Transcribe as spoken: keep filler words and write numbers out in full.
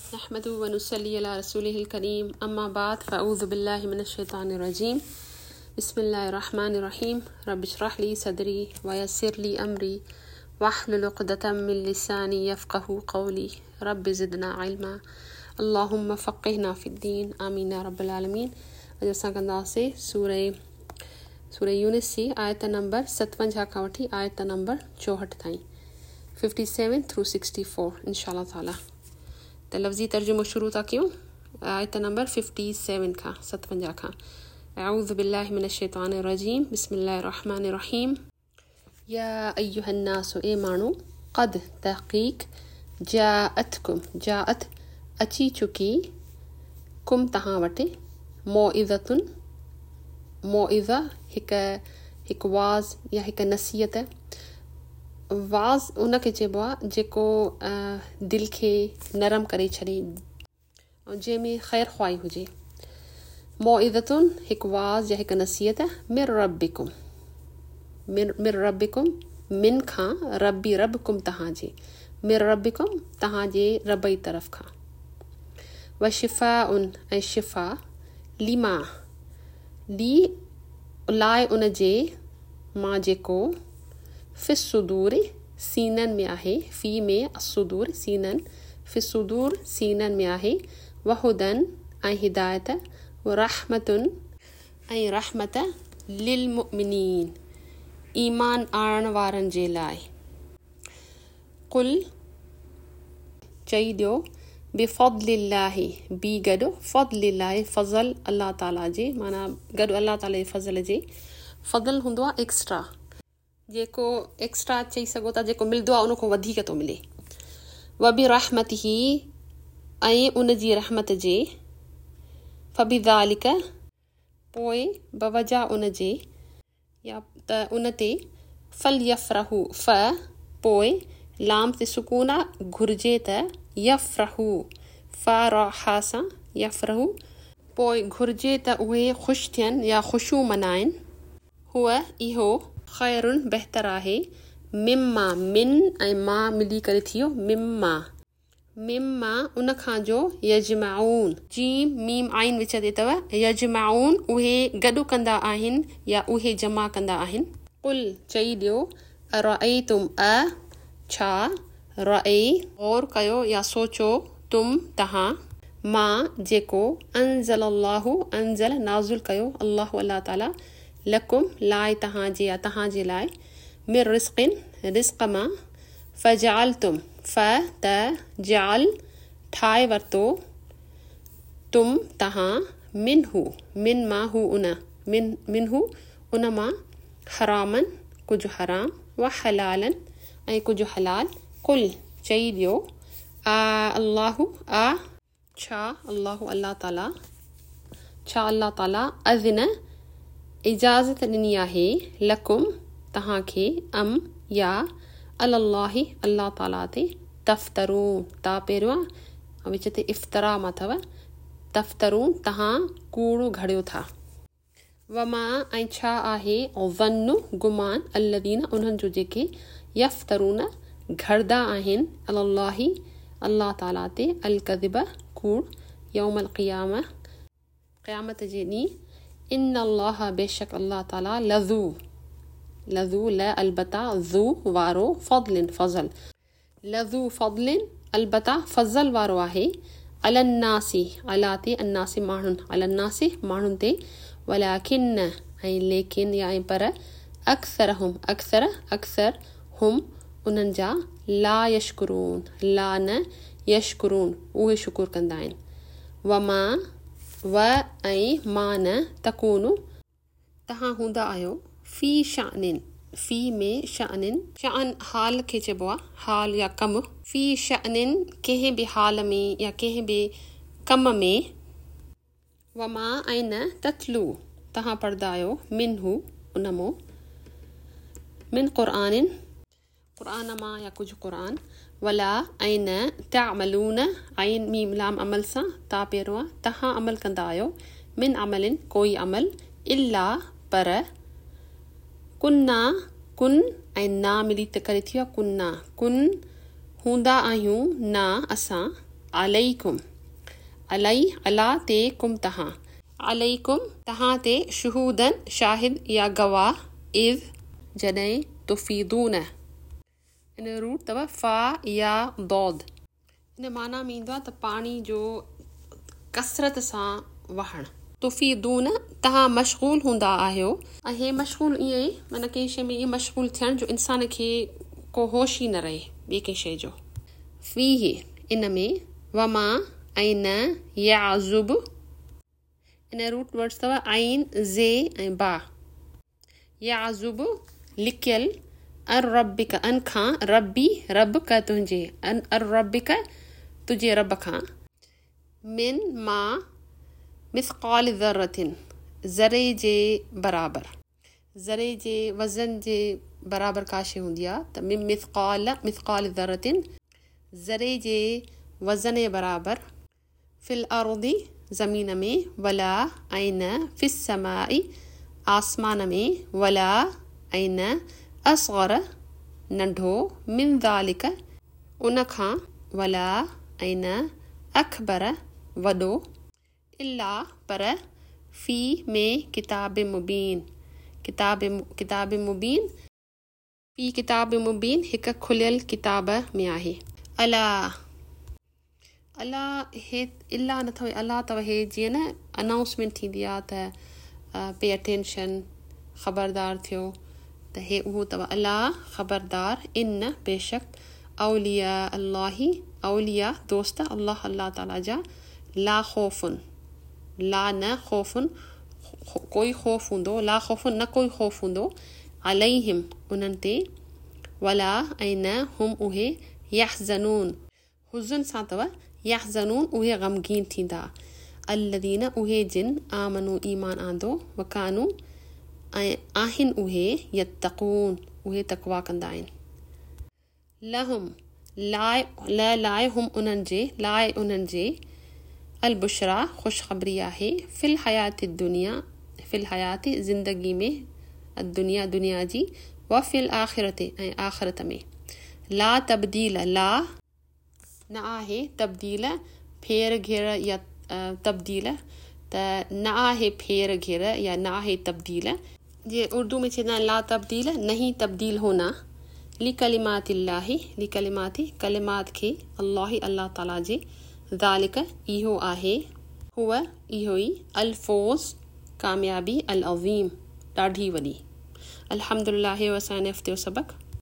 नहमदु व नुसल्ली अला रसूलिहिल करीम अम्मा बाद फ़अऊज़ु बिल्लाहि मिनश शैतानिर रजीम बिस्मिल्लाहिर रहमानिर रहीम रब्बि इश्रह ली सदरी व यस्सिर ली अमरी वहलुल उक़दतम मिन लिसानी यफ़क़हू क़ौली रब्बि ज़िदना इल्मा अल्लाहुम्मा फ़क़्हिना फ़िद्दीन आमीन या रब्बल आलमीन। अॼु असां कंदासीं सूरे सूरे यूनिस जी आयत नंबर सतवंजाह खां वठी आयत नंबर चौहठि ताईं fifty seven through sixty four इंशाअल्लाह ताला। त लफ़्ज़ी तर्जुमो शुरू था कयूं आयत नंबर फिफ्टी सेवन खां सतवंजाह खां। अऊज़ु बिल्लाहि मिनश शैतानिर रजीम बिस्मिल्लाहिर रहमानिर रहीम। या अय्युहन्नासु ए माण्हू क़द तहक़ीक़ जाअतकुम जाअत अची चुकी कुम तहां वटि मौइज़तुन मौइज़ा हिकु हिकु वाज़ या हिकु नसीहत। वाज़ उनखे चइबो आहे जेको दिलि खे नरम करे छॾे ऐं जंहिंमें ख़ैर ख़्वाही हुजे। मौइज़तुन हिकु वाज़ या हिकु नसीहत मिर रब्बिकुम मिर मिर रब्बिकुम मिन खां रब्बी रब कुम तहांजे मिर रब्बिकुम तहांजे रब जी तरफ़ खां। व शिफ़ाउन ऐं शिफ़ा लिमा ली लाइ उनजे मां जेको फ़िस्सुदूर सीनन में आहे फ़ी में असुदूर सीनन फ़िस्सुदूर सीनन में आहे वहुदन ऐं हिदायत व रहमतुन ऐं रहमत लिल मुमिनीन ईमान आणण वारनि जे लाइ। कुल चई ॾियो बिफ़द्लिल्लाहि बी गॾु फ़द्लिल्लाहि फ़ज़ल अल्लाह ताला जे माना गॾु अल्लाह ताला जे फ़ज़ल जे। फ़ज़ल हूंदो आहे एक्स्ट्रा जेको एक्स्ट्रा चई सघो था जेको मिलंदो आहे उनखां वधीक थो मिले। व बि रहमतिही ऐं उन जी रहमत जे फ़बिज़ालिक पोइ बवजा उन जे या त उन ते फ़ल यफ़रहू फ़ पोइ लाम ते सुकून घुर्जे त यफ़रहू फ़ राहा सां यफ़रहू पोइ घुर्जे त उहे ख़ुशि थियनि या ख़ुशियूं मनाइनि। हुअ इहो ख़ैरुन बहितर आहे मिम्मा मिन ऐं मां मिली करे थियो मिम्मा मिम्मा उन खां जो यजमाउन जीम मीम आइन विच ते अथव यजमाउन उहे गॾु कंदा आहिनि या उहे जमा कंदा आहिनि। कुल चई ॾियो अरअयतुम अ छा रअई गौर कयो या सोचो तुम तहां मां जेको अंज़लल्लाहु अंज़ल नाज़ुल कयो अल्लाह अल्लाह ताला लकुम लाइ तहांजे या तहांजे लाइ मिर रिस्किन रिस्क मां फ़जअलतुम फ़ त जाल ठाहे वरितो तुम तहां मिनहू मिन मां हू उन मिन मिनहू उन मां हरामन कुझु हराम व हलालन ऐं कुझु हलाल। कुल चई ॾियो आ अल्लाहु आ छा अल्लाहु अल्लाह ताला छा अल्लाह ताला अज़िन इजाज़त ॾिनी आहे लकुम तहांखे अम या अल्लाही अल्लाह ताला ते तफ़्तरून ता पहिरियों विच ते इफ़्तरा मां अथव तफ़्तरून तहां कूड़ो घड़ियो था। वमा ऐं छा आहे ज़न्नु गुमान अल्लदीन उन्हनि जो जेके यफ़्तरून घड़दा आहिनि अल्लाही अल्लाह ताला ते अल कज़िब कूड़ यौमल क़ियामा क़यामत जे ॾींहुं। इन अल्लाह बेशक अल्लाह ताला लज़ू लज़ू ल अलबता ज़ू वारो फ़ज़लिन फ़ज़ल लज़ू फ़ज़लिन अलबता फ़ज़ल वारो आहे अलन्नासी अला ते अन्नासी माण्हुनि अलन्नासी माण्हुनि ते वलाकिन ऐं लेकिन या ऐं पर अक्सर हुम अक्सर अक्सर हुम उन्हनि जा ला यशकुरून ला न यशकुरून उहे शुकुर कंदा आहिनि। वमा व ऐं मां न तकूनु तहां हूंदा आहियो फ़ी शानिन फ़ी में शानिन शान हाल खे चइबो आहे हाल या कम फ़ी शानिन कंहिं बि हाल में या कंहिं बि कम में। वमा ऐं न ततलू तहां पढ़ंदा आहियो मिन हू उन मां मिन क़ुरानिन क़ुरान मां या कुझु क़ुरान वला ऐं न तअमलून ऐं मीम लाम अमल सां ता पहिरियों तहां अमल कंदा आहियो मिन अमलिन कोई अमल इल्ला पर कुन्ना कुन ऐं ना मिली त करे थियो कुन्ना कुन हूंदा आहियूं ना असां अलैकुम अलई अला ते कुम तहां अलैकुम तहां ते शुहूदन शाहिद या गवाह इज़ जॾहिं तुफ़ीदून इन रूट अथव फ़ा या दौद इन माना में ईंदो आहे त पाणी जो कसरत सां वहणु तुफ़ीदून तव्हां मशगूल हूंदा आहियो ऐं हे मशगूल ईअं ई माना कंहिं शइ में ईअं मशगूल थियणु जो इंसान खे को होश ई न रहे ॿिए कंहिं शइ जो फ़ीह इन में वमा ऐं न याज़ुब इन रूट वर्ड्स अथव आइन ज़े ऐं बा याज़ुब लिकियल अर रबिक अन खां रबी रब का तुंहिंजे अन अर रबिक तुंहिंजे रब खां मिन मां मिसक़ाल ज़र्रतिन ज़रे जे बराबरि ज़रे जे वज़न जे बराबरि का शइ हूंदी आहे त मिन मिसक़ाल मिसक़ाल ज़र्रतिन ज़रे जे वज़न जे बराबरि फिल अर्दी ज़मीन में वला ऐं न फिस समाई आसमान में वला ऐं न असग़र नंढो मिन ज़ालिक उन खां वला ऐं न अखबर वॾो इल्ला पर फ़ी में किताब मुबीन किताब किताब मुबीन फ़ी किताब मुबीन हिकु खुलियल किताब में आहे अला अला हे इल्ला न अथव अला अथव हे जीअं न अनाउंसमेंट थींदी आहे त पे अटेंशन ख़बरदार थियो त हे उहो अथव अला ख़बरदार इन बेशक औलिया अल्लाही औलिया दोस्त अल्लाह अल्लाह ताला जा ला ख़ौफ़ुन ला न ख़ौफ़ुन कोई ख़ौफ़ हूंदो ला ख़ौफ़ुन न कोई ख़ौफ़ हूंदो अलैहिम उन्हनि ते वला ऐं न हुम उहे यहज़नून हुज़न सां अथव यहज़नून उहे ग़मगीन थींदा अल्लदीन उहे जिन आमनू ईमान आंदो वकानू ऐं आहिनि उहे यत्तक़ून उहे तक़वा कंदा आहिनि लहुम लाइ ल लाइ हुम उन्हनि जे लाइ उन्हनि जे अलबुशरा ख़ुशख़बरी आहे फ़िल हयात दुनिया फ़िल हयात ज़िंदगी में दुनिया दुनिया जी व फ़िल आख़िरत ऐं आख़िरत में ला तब्दील ला न आहे तब्दील फेर घेर या तब्दील त न आहे फेर घेर या न आहे तब्दील जे उर्दू में चवंदा आहिनि ला तब्दील नहीं तब्दील होना ली कलिमात इल्लाही ली कलिमाती कलिमात खे अल्लाह अल्लाह ताला जे ज़ालिक इहो आहे हुआ इहो ई अल-फ़ौज़ कामयाबी अल-अज़ीम ॾाढी वॾी अल्हम्दुलिल्लाह वसाने हफ़्ते जो सबक़